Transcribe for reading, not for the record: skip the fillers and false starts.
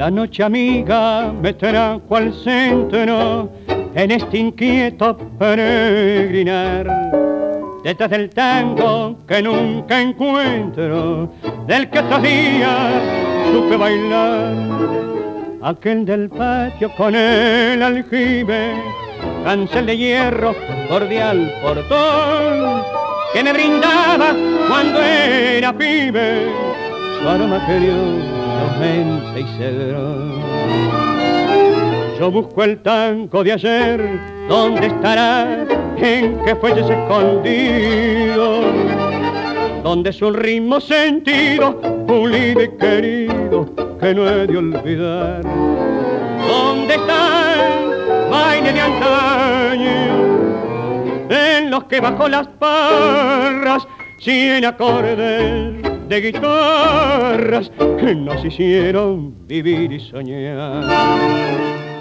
La noche amiga me trajo al centro en este inquieto peregrinar. Detrás del tango que nunca encuentro, del que estos días supe bailar. Aquel del patio con el aljibe, cancel de hierro, cordial portón, que me brindaba cuando era pibe su aroma curioso y cedrón. Yo busco el tango de ayer, ¿dónde estará? En qué fuelles escondido, donde su ritmo sentido, pulido y querido, que no he de olvidar. ¿Dónde está el baile de antaño, en los que bajo las parras, 100 acordes de guitarras que nos hicieron vivir y soñar?